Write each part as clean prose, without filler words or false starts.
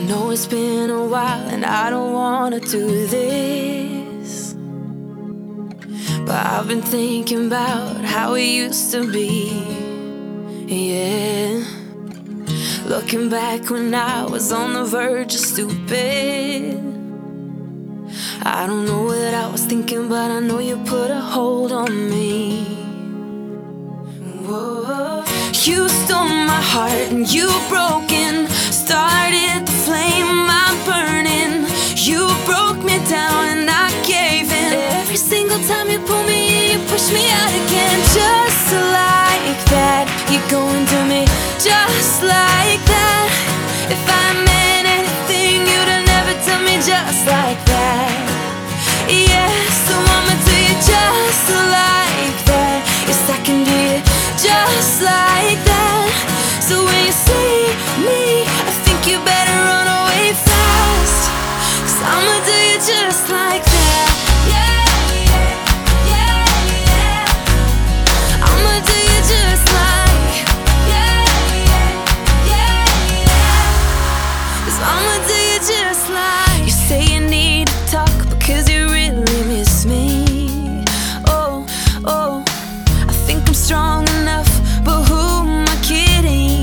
know it's been a while and I don't wanna do this, but I've been thinking about how it used to be. Yeah, looking back when I was on the verge of stupid. I don't know what I was thinking, but I know you put a hold on me. Whoa. You stole my heart and you broken, started the flame I'm burning. You broke me down and I gave in. Every single time you pull me in, you push me out again. Just like that, you're going to me. Just like that. If I meant anything, you'd have never tell me just like that. Yeah, so I'ma do you just like that. Yes, I can do you just like that. So when you see me, I think you better run away fast, 'cause I'ma do you just like that. Yeah, yeah, yeah, yeah. I'ma do you just like, yeah, yeah, yeah, yeah. 'Cause I'ma do you just like. You say you need to talk because you really miss me. Oh, oh, I think I'm strong enough, but who am I kidding?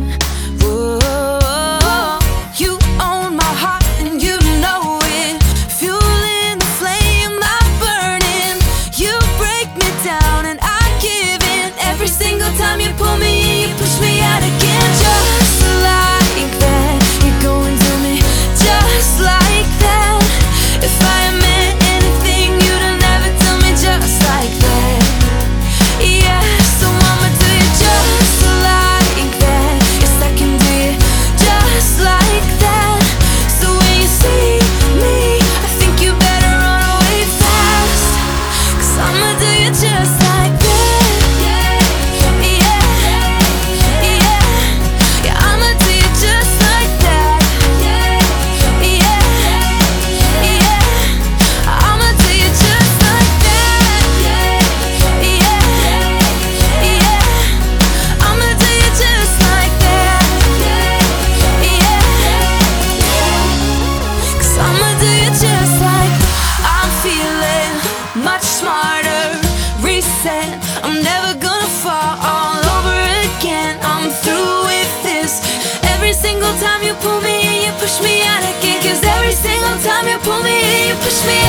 Whoa, you own my heart and you know it. Fueling the flame I'm burning. You break me down and I give in. Every single time you pull me in, you push me out again. Just like that, you're going to me. Just like that. If I meant anything, you'd have never tell me just like that. Yeah, so I'ma do you just like that. Yes, I can do you just like that. So when you see me, I think you better run away fast, 'cause I'ma do you just like that. Yeah, yeah, yeah, yeah. I'ma do you just like that. Yeah, yeah, yeah. I'ma do you just like that. Yeah, yeah, yeah. I'ma do you just like that. Yeah, yeah, 'cause I'ma do you just like. I'm feeling much smarter. Reset, I'm never gonna fall all over again. I'm through with this. Every single time you pull me in, you push me out again. 'Cause every single time you pull me in, you push me